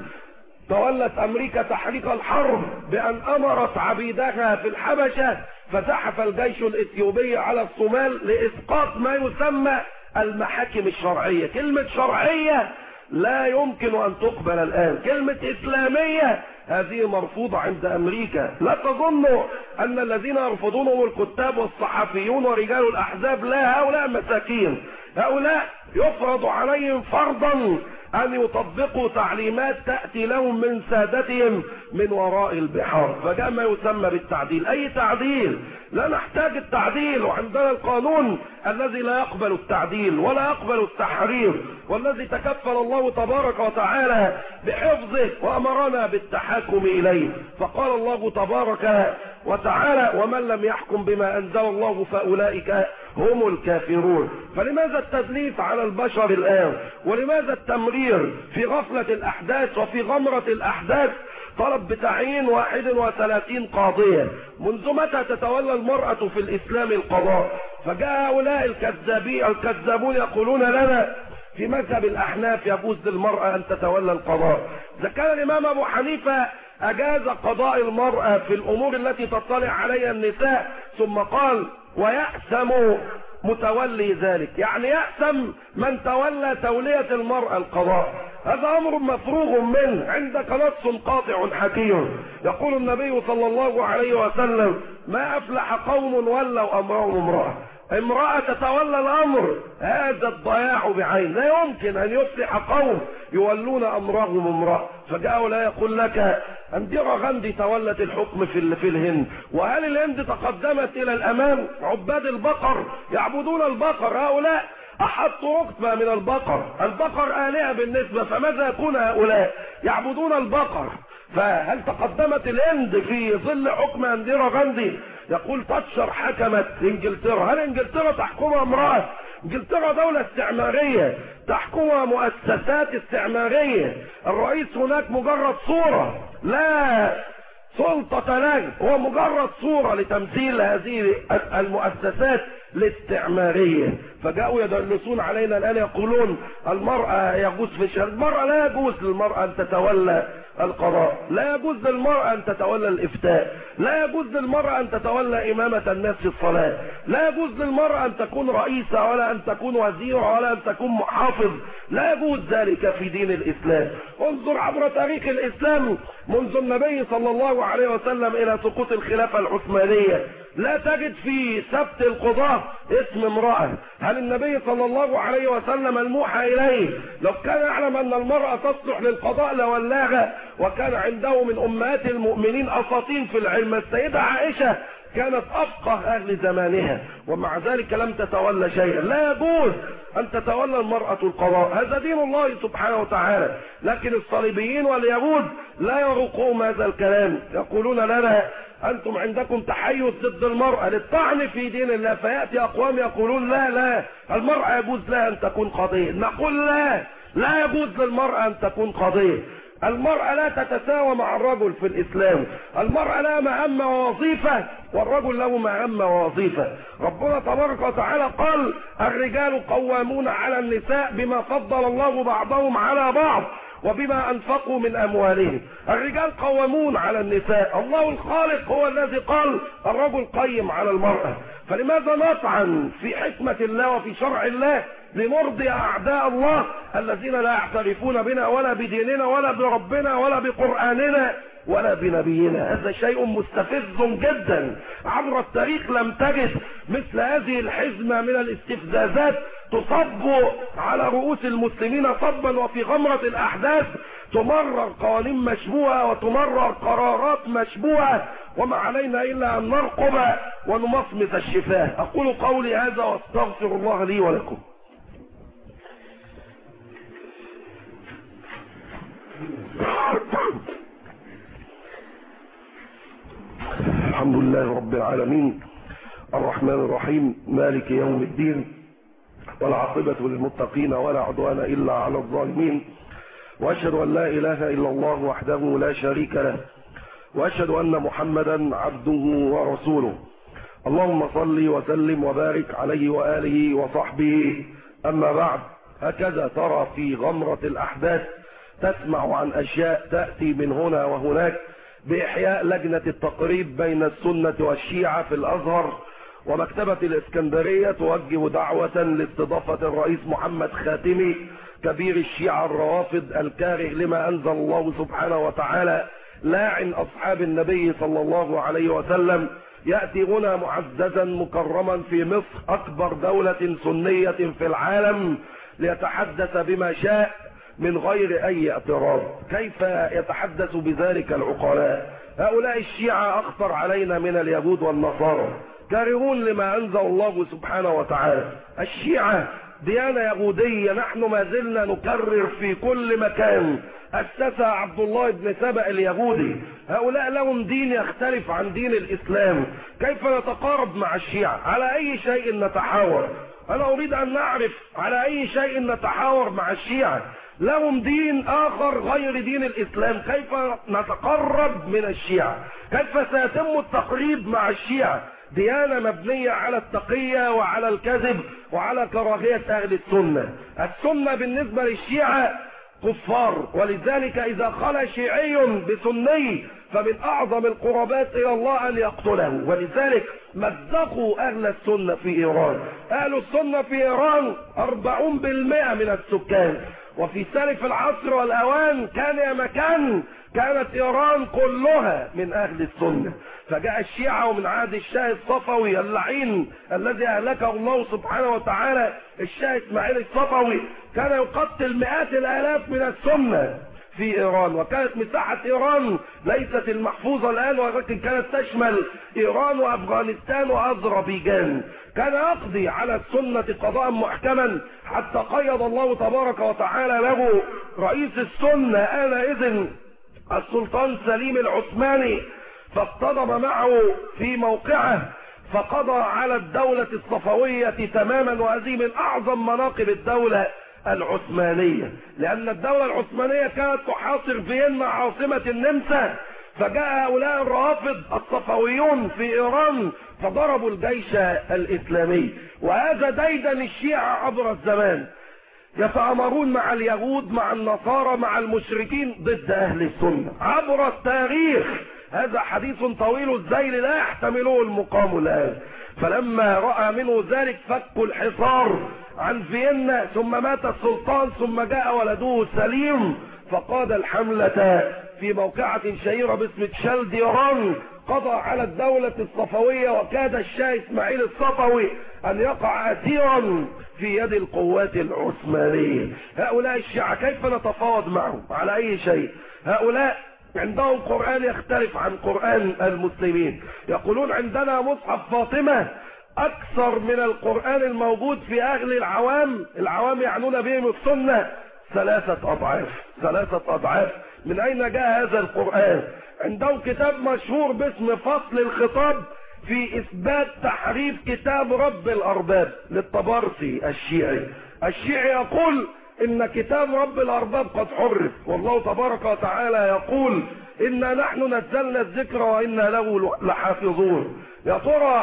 تولت أمريكا تحريك الحرب بأن أمرت عبيدها في الحبشة، فزحف الجيش الإثيوبي على الصومال لإسقاط ما يسمى المحاكم الشرعية. كلمة شرعية لا يمكن أن تقبل الآن، كلمة إسلامية هذه مرفوضة عند أمريكا. لا تظنوا أن الذين يرفضونهم الكتاب والصحفيون ورجال الأحزاب، لا، هؤلاء مساكين، هؤلاء يفرض عليهم فرضا أن يطبقوا تعليمات تأتي لهم من سادتهم من وراء البحار، فجاء ما يسمى بالتعديل. أي تعديل؟ لا نحتاج التعديل، وعندنا القانون الذي لا يقبل التعديل ولا يقبل التحرير، والذي تكفل الله تبارك وتعالى بحفظه وأمرنا بالتحاكم إليه. فقال الله تبارك وتعالى ومن لم يحكم بما أنزل الله فأولئك هم الكافرون. فلماذا التدليس على البشر الآن؟ ولماذا التمرير في غفلة الأحداث وفي غمرة الأحداث؟ طلب بتعيين واحد وثلاثين قاضية. منذ متى تتولى المرأة في الإسلام القضاء؟ فجاء هؤلاء الكذابين الكذابون يقولون لنا في مذهب الأحناف يجوز للمرأة أن تتولى القضاء. إذا كان الإمام أبو حنيفة أجاز قضاء المرأة في الأمور التي تطلع عليها النساء، ثم قال ويأثم متولي ذلك، يعني يأثم من تولى تولية المرأة القضاء. هذا أمر مفروغ منه، عندك نص قاطع حكيم. يقول النبي صلى الله عليه وسلم ما أفلح قوم ولوا أمرهم امرأة، امرأة تتولى الأمر، هذا الضياع بعين، لا يمكن أن يفلح قوم يولون أمرهم امرأة. فجاء لا يقول لك انديرا غاندي تولت الحكم في في الهند، وهل الهند تقدمت إلى الأمام؟ عباد البقر يعبدون البقر، هؤلاء أحطوا رتبة من البقر، البقر آلهة بالنسبة، فماذا يكون هؤلاء؟ يعبدون البقر. فهل تقدمت الهند في ظل حكم انديرا غاندي؟ يقول تاتشر حكمت انجلترا، هل انجلترا تحكمها امرأة؟ انجلترا دولة استعمارية تحكمها مؤسسات استعمارية، الرئيس هناك مجرد صورة لا سلطة له، هو مجرد صورة لتمثيل هذه المؤسسات الاستعمارية. فجاءوا يدرسون علينا الآن يقولون المرأة يجوز في الشهر، المرأة لا يجوز للمرأة أن تتولى القضاء، لا يجوز للمرأة أن تتولى الإفتاء، لا يجوز للمرأة أن تتولى إمامة الناس في الصلاة، لا يجوز للمرأة أن تكون رئيسة ولا أن تكون وزيرة ولا أن تكون محافظ، لا يجوز ذلك في دين الإسلام. انظر عبر تاريخ الإسلام منذ النبي صلى الله عليه وسلم إلى سقوط الخلافة العثمانية لا تجد في سبت القضاة اسم امرأة. هل النبي صلى الله عليه وسلم الموحى إليه لو كان يعلم أن المرأة تصلح للقضاء لولاها؟ وكان عنده من أمهات المؤمنين أساطين في العلم. السيدة عائشة كانت أفقه أهل زمانها ومع ذلك لم تتولى شيئا. لا يجوز أن تتولى المرأة القضاء، هذا دين الله سبحانه وتعالى. لكن الصليبيين واليهود لا يرقون هذا الكلام، يقولون لنا أنتم عندكم تحيز ضد المرأة للطعن في دين الله، فيأتي أقوام يقولون لا لا المرأة يجوز لها أن تكون قضية. نقول لا، لا يجوز للمرأة أن تكون قضية. المرأة لا تتساوى مع الرجل في الإسلام، المرأة لها مهمة ووظيفة والرجل له مهمة ووظيفة. ربنا تبارك وتعالى قال الرجال قوامون على النساء بما فضل الله بعضهم على بعض وبما أنفقوا من أموالهم. الرجال قوامون على النساء، الله الخالق هو الذي قال الرجل قيم على المرأة. فلماذا نطعن في حكمة الله وفي شرع الله لنرضي أعداء الله الذين لا يعترفون بنا ولا بديننا ولا بربنا ولا بقرآننا ولا بنبينا؟ هذا شيء مستفز جدا. عبر التاريخ لم تجد مثل هذه الحزمة من الاستفزازات تصب على رؤوس المسلمين صبا، وفي غمرة الأحداث تمرر قوانين مشبوهة وتمرر قرارات مشبوهة، وما علينا إلا أن نرقب ونمصمص الشفاه. أقول قولي هذا واستغفر الله لي ولكم. الحمد لله رب العالمين الرحمن الرحيم مالك يوم الدين، والعاقبة للمتقين ولا عدوان إلا على الظالمين، وأشهد أن لا إله إلا الله وحده لا شريك له، وأشهد أن محمدا عبده ورسوله. اللهم صل وسلم وبارك عليه وآله وصحبه. أما بعد، هكذا ترى في غمرة الأحداث تسمع عن أشياء تأتي من هنا وهناك بإحياء لجنة التقريب بين السنة والشيعة في الأزهر، ومكتبة الإسكندرية توجه دعوة لاستضافة الرئيس محمد خاتمي كبير الشيعة الروافض الكاره لما أنزل الله سبحانه وتعالى لاعن أصحاب النبي صلى الله عليه وسلم، يأتي هنا معززا مكرما في مصر أكبر دولة سنية في العالم ليتحدث بما شاء من غير أي اعتراض. كيف يتحدث بذلك العقلاء؟ هؤلاء الشيعة أخطر علينا من اليهود والنصارى، كارهون لما أنزل الله سبحانه وتعالى. الشيعة ديانة يهودية، نحن ما زلنا نكرر في كل مكان، أسسها عبد الله بن سبأ اليهودي. هؤلاء لهم دين يختلف عن دين الإسلام. كيف نتقارب مع الشيعة؟ على أي شيء نتحاور؟ أنا أريد أن نعرف على أي شيء نتحاور مع الشيعة. لهم دين آخر غير دين الإسلام، كيف نتقرب من الشيعة؟ كيف سيتم التقريب مع الشيعة؟ ديانة مبنية على التقية وعلى الكذب وعلى كراهية أهل السنة. السنة بالنسبة للشيعة كفار، ولذلك إذا خلى شيعي بسني فمن أعظم القربات إلى الله أن يقتله. ولذلك مزقوا أهل السنة في إيران. أهل السنة في إيران أربعون بالمئة من السكان، وفي سالف العصر والأوان كان يا مكان كانت إيران كلها من أهل السنة. فجاء الشيعة ومن عهد الشاه الصفوي اللعين الذي أهلكه الله سبحانه وتعالى، الشاه إسماعيل الصفوي، كان يقتل مئات الآلاف من السنة في إيران. وكانت مساحة إيران ليست المحفوظة الآن، ولكن كانت تشمل إيران وأفغانستان وأذربيجان. كان يقضي على السنة قضاء محكما حتى قيض الله تبارك وتعالى له رئيس السنة آنئذ السلطان سليم العثماني، فاصطدم معه في موقعه فقضى على الدولة الصفوية تماما. وهذه من أعظم مناقب الدولة العثمانية، لأن الدولة العثمانية كانت تحاصر فيينا عاصمة النمسا. فجاء هؤلاء الروافض الصفويون في إيران فضربوا الجيش الإسلامي. وهذا ديدن الشيعة عبر الزمان، يتآمرون مع اليهود مع النصارى مع المشركين ضد أهل السنة عبر التاريخ. هذا حديث طويل الذيل لا يحتمله المقام الآن. فلما رأى منه ذلك فكوا الحصار عن فيينا، ثم مات السلطان، ثم جاء ولده سليم فقاد الحملة في موقعة شهيرة باسم تشالديران، قضى على الدولة الصفوية، وكاد الشاه اسماعيل الصفوي أن يقع أسيرا في يد القوات العثمانية. هؤلاء الشيعة كيف نتفاوض معهم على أي شيء؟ هؤلاء عندهم قرآن يختلف عن قرآن المسلمين، يقولون عندنا مصحف فاطمة أكثر من القرآن الموجود في أهل العوام، العوام يعنون بهم السنة، ثلاثة أضعاف ثلاثة أضعاف. من أين جاء هذا القرآن؟ عندهم كتاب مشهور باسم فصل الخطاب في إثبات تحريف كتاب رب الأرباب للطبرسي الشيعي. الشيعي يقول إن كتاب رب الأرباب قد حرف، والله تبارك وتعالى يقول إنا نحن نزلنا الذكر وإنا له لحافظون. يا ترى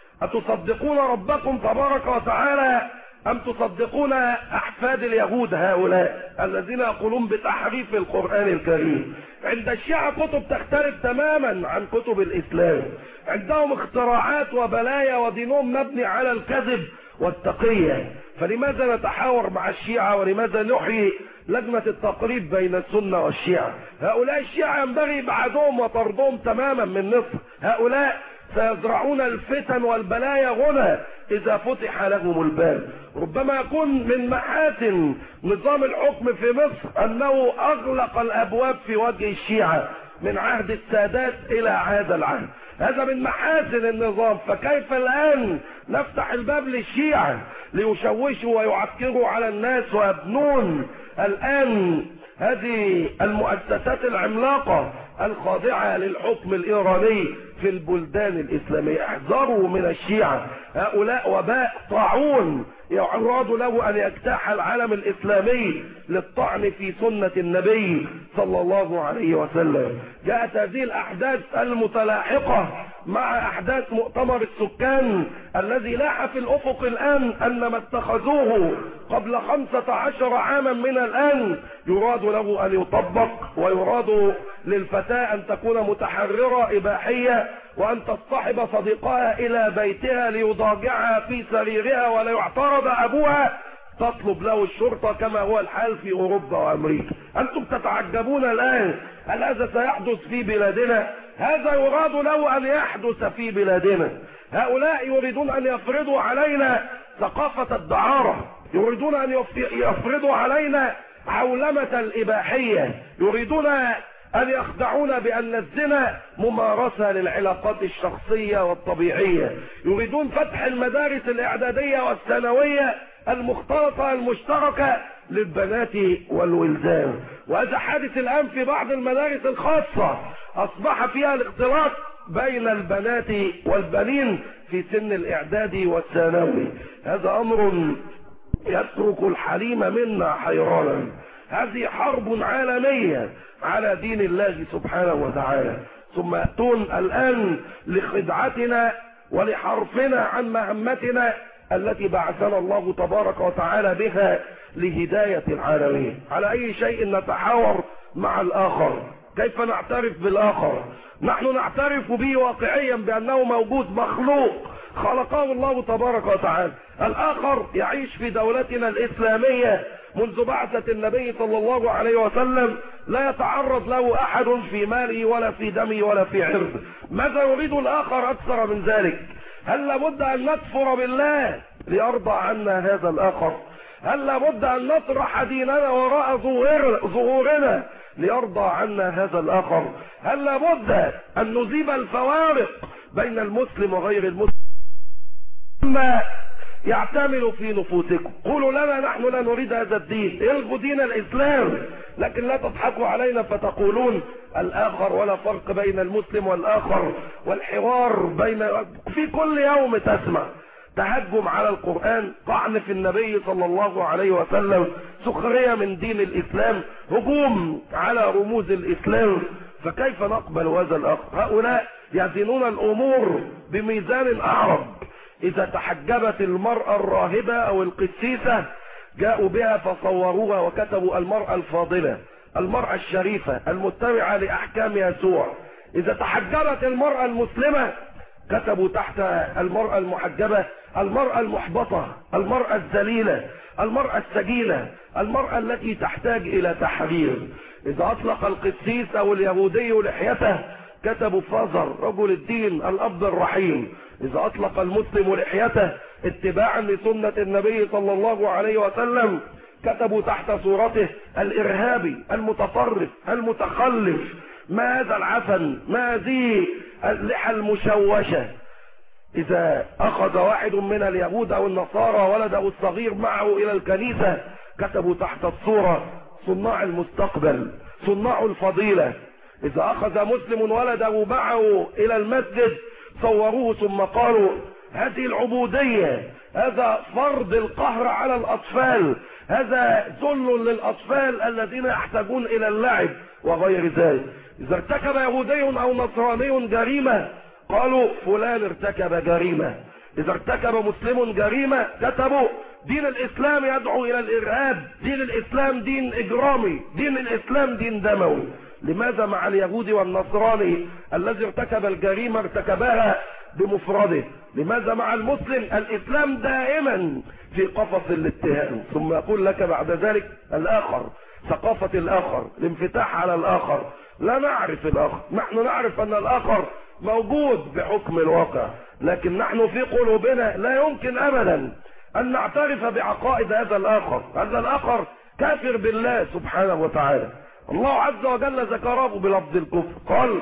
أتصدقون ربكم تبارك وتعالى أم تصدقون أحفاد اليهود هؤلاء الذين يقولون بتحريف القرآن الكريم؟ عند الشيعة كتب تختلف تماما عن كتب الإسلام، عندهم اختراعات وبلايا ودينهم مبني على الكذب والتقية. فلماذا نتحاور مع الشيعة ولماذا نحيي لجنة التقريب بين السنة والشيعة؟ هؤلاء الشيعة ينبغي بعدهم وطردهم تماما من مصر. هؤلاء سيزرعون الفتن والبلايا هنا إذا فتح لهم الباب. ربما يكون من محاسن نظام الحكم في مصر أنه أغلق الأبواب في وجه الشيعة من عهد السادات إلى هذا العهد، هذا من محاسن النظام. فكيف الآن نفتح الباب للشيعة ليشوشوا ويعكروا على الناس ويبنون الآن هذه المؤسسات العملاقة الخاضعة للحكم الإيراني في البلدان الإسلامية؟ احذروا من الشيعة، هؤلاء وباء طاعون يعرض له أن يجتاح العالم الإسلامي للطعن في سنة النبي صلى الله عليه وسلم. جاءت هذه الأحداث المتلاحقة مع أحداث مؤتمر السكان الذي لاح في الأفق الآن أن ما اتخذوه قبل خمسة عشر عاما من الآن يراد له أن يطبق، ويراد للفتاة أن تكون متحررة إباحية وأن تصطحب صديقها إلى بيتها ليضاجعها في سريرها ولا يعترض أبوها، تطلب له الشرطة كما هو الحال في أوروبا وأمريكا. أنتم تتعجبون الآن هل هذا سيحدث في بلادنا؟ هذا يراد له أن يحدث في بلادنا. هؤلاء يريدون أن يفرضوا علينا ثقافة الدعارة، يريدون أن يفرضوا علينا عولمة الإباحية، يريدون أن يخدعونا بأن الزنا ممارسة للعلاقات الشخصية والطبيعية، يريدون فتح المدارس الإعدادية والثانوية المختلطة المشتركة للبنات والولدان. وهذا حادث الآن في بعض المدارس الخاصة، أصبح فيها الاختلاط بين البنات والبنين في سن الإعداد والثانوي. هذا أمر يترك الحليم منا حيرانا. هذه حرب عالمية على دين الله سبحانه وتعالى، ثم يأتون الآن لخدعتنا ولحرفنا عن مهمتنا التي بعثنا الله تبارك وتعالى بها لهداية العالمين. على أي شيء نتحاور مع الآخر؟ كيف نعترف بالآخر؟ نحن نعترف به واقعيا بأنه موجود مخلوق خلقه الله تبارك وتعالى. الآخر يعيش في دولتنا الإسلامية منذ بعثة النبي صلى الله عليه وسلم، لا يتعرض له أحد في ماله ولا في دمه ولا في عرضه. ماذا يريد الآخر أكثر من ذلك؟ هل لابد أن نكفر بالله ليرضى عنا هذا الآخر؟ هل لابد أن نطرح ديننا وراء ظهورنا ليرضى عنا هذا الآخر؟ هل لابد أن نذيب الفوارق بين المسلم وغير المسلم؟ ما يعتمل في نفوسكم، قولوا لنا نحن لا نريد هذا الدين، الغوا دين الإسلام، لكن لا تضحكوا علينا فتقولون الآخر ولا فرق بين المسلم والآخر، والحوار بين في كل يوم تسمع تهجم على القرآن، طعن في النبي صلى الله عليه وسلم، سخرية من دين الإسلام، هجوم على رموز الإسلام. فكيف نقبل هذا الآخر؟ هؤلاء يزنون الأمور بميزان أعرض. إذا تحجبت المرأة الراهبة أو القسيسة جاءوا بها فصوروها وكتبوا المرأة الفاضلة، المرأة الشريفة المتبعة لأحكام يسوع. إذا تحجبت المرأة المسلمة كتبوا تحت المرأة المحجبة المرأة المحبطة، المرأة الذليلة، المرأة السجينة، المرأة التي تحتاج إلى تحرير. إذا أطلق القسيس أو اليهودي لحيته كتبوا فازر رجل الدين الأب الرحيم. إذا أطلق المسلم لحيته اتباعا لسنة النبي صلى الله عليه وسلم كتبوا تحت صورته الإرهابي المتطرف المتخلف. ما هذا العفن، ما هذه اللحى المشوشة. إذا أخذ واحد من اليهود أو النصارى ولده الصغير معه إلى الكنيسة كتبوا تحت الصورة صناع المستقبل، صناع الفضيلة. إذا أخذ مسلم ولده معه إلى المسجد صوروه ثم قالوا هذه العبودية، هذا فرض القهر على الأطفال، هذا ذل للأطفال الذين يحتاجون إلى اللعب وغير ذلك. إذا ارتكب يهودي أو نصراني جريمة قالوا فلان ارتكب جريمة. إذا ارتكب مسلم جريمة كتبوا دين الإسلام يدعو إلى الإرهاب، دين الإسلام دين إجرامي، دين الإسلام دين دموي. لماذا مع اليهودي والنصراني الذي ارتكب الجريمة ارتكبها بمفرده؟ لماذا مع المسلم الإسلام دائما في قفص الاتهام؟ ثم يقول لك بعد ذلك الآخر، ثقافة الآخر، الانفتاح على الآخر. لا نعرف الآخر، نحن نعرف أن الآخر موجود بحكم الواقع، لكن نحن في قلوبنا لا يمكن أبدا أن نعترف بعقائد هذا الآخر. هذا الآخر كافر بالله سبحانه وتعالى. الله عز وجل ذكره بلفظ الكفر، قال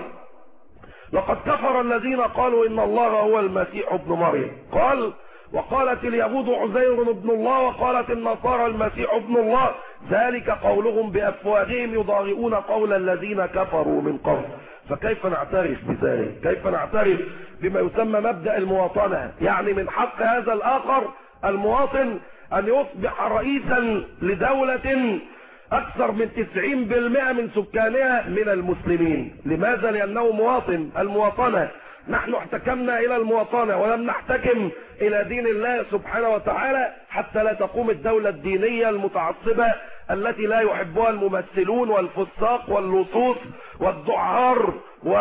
لقد كفر الذين قالوا إن الله هو المسيح ابن مريم. قال وقالت اليهود عزير ابن الله وقالت النصارى المسيح ابن الله، ذلك قولهم بأفواههم يضاهئون قول الذين كفروا من قبل. فكيف نعترف بذلك؟ كيف نعترف بما يسمى مبدأ المواطنة؟ يعني من حق هذا الآخر المواطن أن يصبح رئيسا لدولة أكثر من تسعين بالمئة من سكانها من المسلمين. لماذا؟ لأنه مواطن. المواطنة، نحن احتكمنا إلى المواطنة ولم نحتكم إلى دين الله سبحانه وتعالى حتى لا تقوم الدولة الدينية المتعصبة التي لا يحبها الممثلون والفساق واللصوص والدعار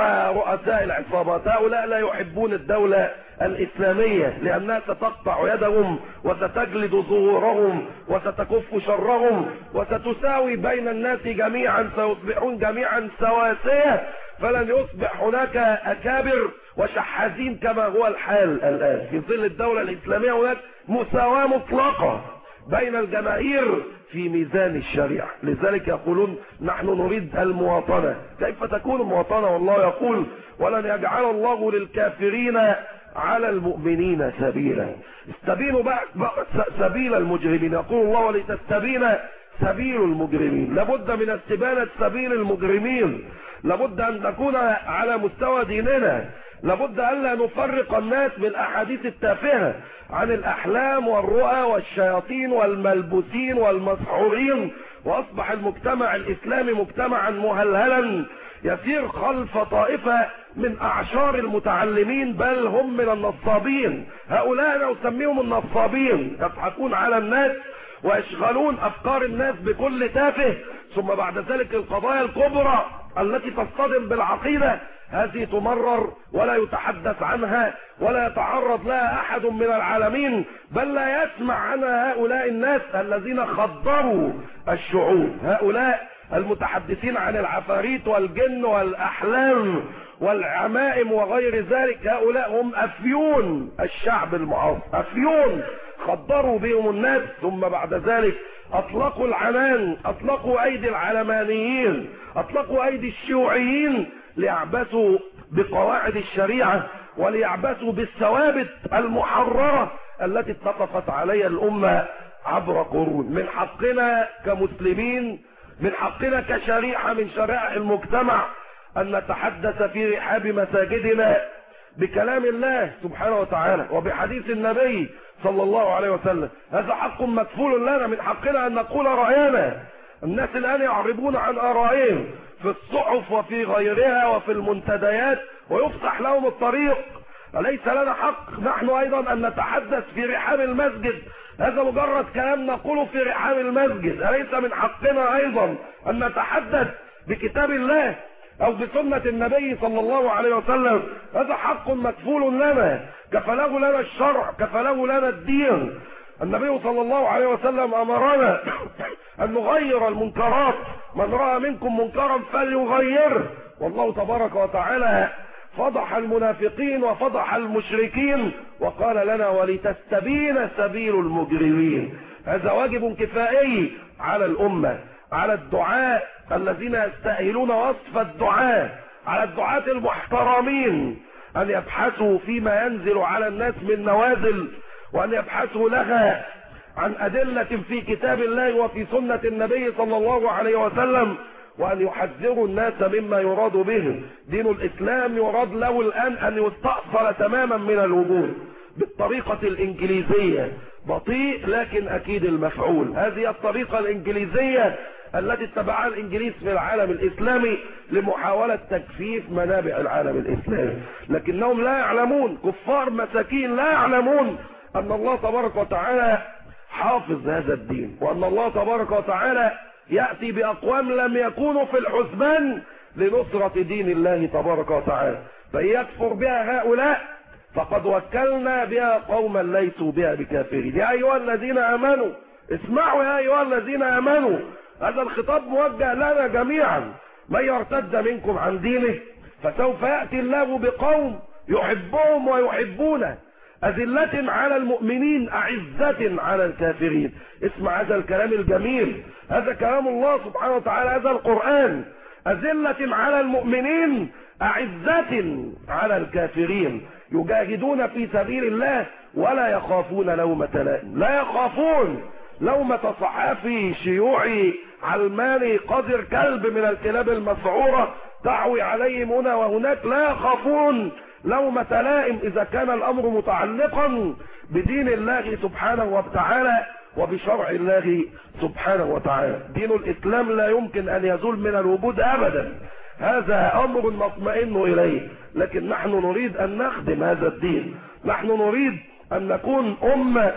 ورؤساء العصابات. هؤلاء لا يحبون الدولة الإسلامية لأنها ستقطع يدهم وستجلد ظهورهم وستكف شرهم وستساوي بين الناس جميعا، سيصبحون جميعا سواسية، فلن يصبح هناك أكابر وشحاذين كما هو الحال الآن. في ظل الدولة الإسلامية هناك مساواة مطلقة بين الجماهير في ميزان الشريعة. لذلك يقولون نحن نريد المواطنة. كيف تكون المواطنة والله يقول ولن يجعل الله للكافرين على المؤمنين سبيلا. استبينوا بقى سبيل المجرمين. يقول الله ولتستبين سبيل المجرمين. لابد من استبانة سبيل المجرمين، لابد أن نكون على مستوى ديننا، لابد ألا نفرق الناس بالأحاديث التافهة عن الأحلام والرؤى والشياطين والملبوسين والمسحورين. وأصبح المجتمع الإسلامي مجتمعا مهلهلا يسير خلف طائفة من أعشار المتعلمين، بل هم من النصابين. هؤلاء أنا أسميهم النصابين، يضحكون على الناس ويشغلون أفكار الناس بكل تافه، ثم بعد ذلك القضايا الكبرى التي تصطدم بالعقيدة هذه تمرر ولا يتحدث عنها ولا يتعرض لها أحد من العالمين، بل لا يسمع عنها هؤلاء الناس الذين خضروا الشعوب. هؤلاء المتحدثين عن العفاريت والجن والأحلام والعمائم وغير ذلك، هؤلاء هم أفيون الشعب المعاصر، أفيون خضروا بهم الناس، ثم بعد ذلك أطلقوا العنان، أطلقوا أيدي العلمانيين، أطلقوا أيدي الشيوعيين ليعبثوا بقواعد الشريعة وليعبثوا بالثوابت المحررة التي اتفقت عليها الأمة عبر قرون. من حقنا كمسلمين، من حقنا كشريحة من شرائح المجتمع أن نتحدث في رحاب مساجدنا بكلام الله سبحانه وتعالى وبحديث النبي صلى الله عليه وسلم. هذا حق مكفول لنا، من حقنا أن نقول رأينا. الناس الآن يعرضون عن آرائهم في الصحف وفي غيرها وفي المنتديات ويفتح لهم الطريق. أليس لنا حق نحن أيضا أن نتحدث في رحاب المسجد؟ هذا مجرد كلام نقوله في رحاب المسجد. أليس من حقنا أيضا أن نتحدث بكتاب الله أو بسنة النبي صلى الله عليه وسلم؟ هذا حق مكفول لنا، كفله لنا الشرع، كفله لنا الدين. النبي صلى الله عليه وسلم أمرنا أن نغير المنكرات، من رأى منكم منكرا فليغيره. والله تبارك وتعالى فضح المنافقين وفضح المشركين وقال لنا ولتستبين سبيل المجرمين. هذا واجب كفائي على الأمة، على الدعاء الذين يستأهلون وصف الدعاء، على الدعاة المحترمين أن يبحثوا فيما ينزل على الناس من نوازل، وأن يبحثوا لها عن أدلة في كتاب الله وفي سنة النبي صلى الله عليه وسلم، وأن يحذروا الناس مما يراد به. دين الإسلام يراد له الآن أن يستأصل تماما من الوجود بالطريقة الإنجليزية، بطيء لكن أكيد المفعول. هذه الطريقة الإنجليزية التي اتبعها الإنجليز في العالم الإسلامي لمحاولة تجفيف منابع العالم الإسلامي، لكنهم لا يعلمون، كفار مساكين لا يعلمون أن الله تبارك وتعالى حافظ هذا الدين، وأن الله تبارك وتعالى يأتي بأقوام لم يكونوا في الحسبان لنصرة دين الله تبارك وتعالى. فإن يكفر بها هؤلاء فقد وكلنا بها قوما ليسوا بها بكافرين. يا أيها الذين آمنوا اسمعوا، يا أيها الذين آمنوا، هذا الخطاب موجه لنا جميعا. من يرتد منكم عن دينه فسوف يأتي الله بقوم يحبهم ويحبونه، أذلة على المؤمنين أعزة على الكافرين. اسمع هذا الكلام الجميل، هذا كلام الله سبحانه وتعالى، هذا القرآن. أذلة على المؤمنين أعزة على الكافرين، يجاهدون في سبيل الله ولا يخافون لومة لائم. لا يخافون لومة صحافي شيوعي علماني قذر كلب من الكلاب المسعورة تعوي عليهم هنا وهناك. لا يخافون لومة لائم إذا كان الأمر متعلقا بدين الله سبحانه وتعالى وبشرع الله سبحانه وتعالى. دين الإسلام لا يمكن أن يزول من الوجود أبدا، هذا أمر نطمئن إليه، لكن نحن نريد أن نخدم هذا الدين. نحن نريد أن نكون أمة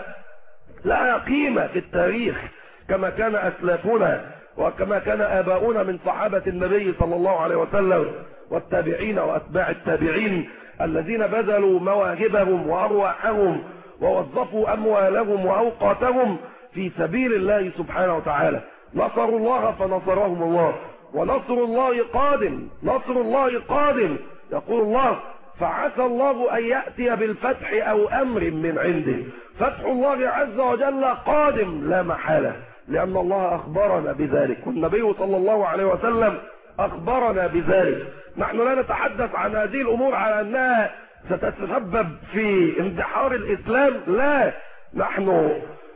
لها قيمة في التاريخ كما كان أسلافنا وكما كان آباؤنا من صحابة النبي صلى الله عليه وسلم والتابعين وأتباع التابعين الذين بذلوا مواهبهم وأرواحهم ووظفوا أموالهم وأوقاتهم في سبيل الله سبحانه وتعالى. نصروا الله فنصرهم الله، ونصر الله قادم، نصر الله قادم. يقول الله فعسى الله أن يأتي بالفتح أو أمر من عنده. فتح الله عز وجل قادم لا محالة، لأن الله أخبرنا بذلك، والنبي صلى الله عليه وسلم أخبرنا بذلك. نحن لا نتحدث عن هذه الأمور على أنها ستتسبب في اندحار الإسلام، لا، نحن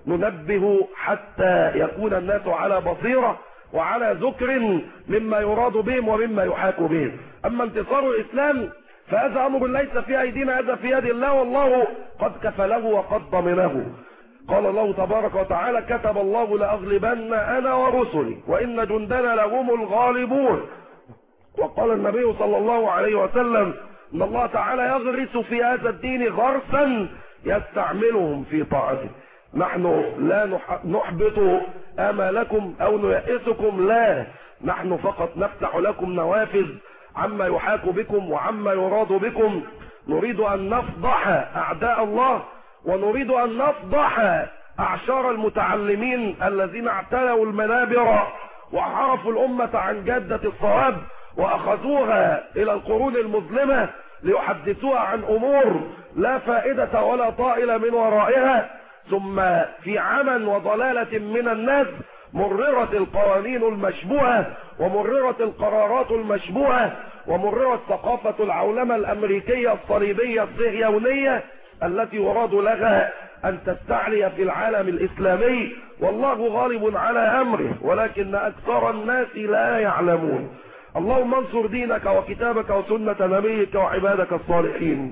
ننبه حتى يكون الناس على بصيرة وعلى ذكر مما يراد بهم ومما يحاك بهم. أما انتصار الإسلام فهذا أمر ليس في أيدينا، هذا في يد الله، والله قد كفله وقد ضمنه. قال الله تبارك وتعالى كتب الله لأغلبن أنا ورسلي وإن جندنا لهم الغالبون. وقال النبي صلى الله عليه وسلم إن الله تعالى يغرس في هذا الدين غرسا يستعملهم في طاعته. نحن لا نحبط آمالكم أو نيأسكم، لا، نحن فقط نفتح لكم نوافذ عما يحاك بكم وعما يراد بكم. نريد أن نفضح أعداء الله، ونريد أن نفضح أعشار المتعلمين الذين اعتلوا المنابر وعرفوا الأمة عن جادة الصواب وأخذوها إلى القرون المظلمة ليحدثوها عن أمور لا فائدة ولا طائل من ورائها، ثم في عمى وضلالة من الناس مررت القوانين المشبوهة ومررت القرارات المشبوهة ومررت ثقافة العولمة الأمريكية الصليبية الصهيونية التي يراد لها أن تستعلي في العالم الإسلامي، والله غالب على أمره ولكن أكثر الناس لا يعلمون. اللهم انصر دينك وكتابك وسنة نبيك وعبادك الصالحين.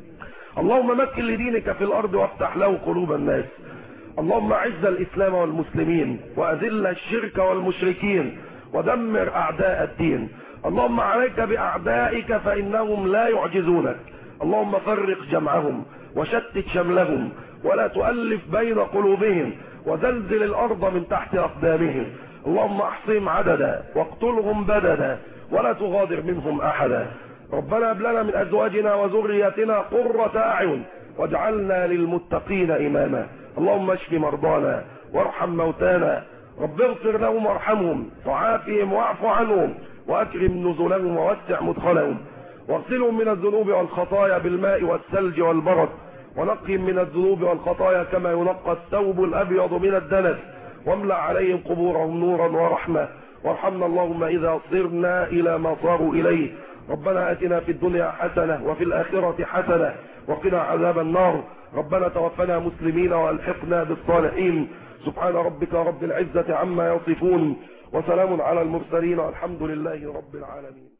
اللهم مكن لدينك في الأرض وافتح له قلوب الناس. اللهم اعز الإسلام والمسلمين وأذل الشرك والمشركين ودمر أعداء الدين. اللهم عليك بأعدائك فإنهم لا يعجزونك. اللهم فرق جمعهم وشتت شملهم ولا تؤلف بين قلوبهم وزلزل الأرض من تحت أقدامهم. اللهم احصهم عددا واقتلهم بددا ولا تغادر منهم أحدا. ربنا هب لنا من أزواجنا وذرياتنا قرة أعين واجعلنا للمتقين إماما. اللهم اشف مرضانا وارحم موتانا. رب اغفر لهم وارحمهم وعافهم واعف عنهم واكرم نزلهم ووسع مدخلهم واغسلهم من الذنوب والخطايا بالماء والثلج والبرد ونقهم من الذنوب والخطايا كما ينقى الثوب الأبيض من الدنس واملأ عليهم قبورهم نورا ورحمة. وارحمنا اللهم إذا صرنا إلى ما صاروا إليه. ربنا آتنا في الدنيا حسنة وفي الآخرة حسنة وقنا عذاب النار. ربنا توفنا مسلمين والحقنا بالصالحين. سبحان ربك رب العزة عما يصفون وسلام على المرسلين والحمد لله رب العالمين.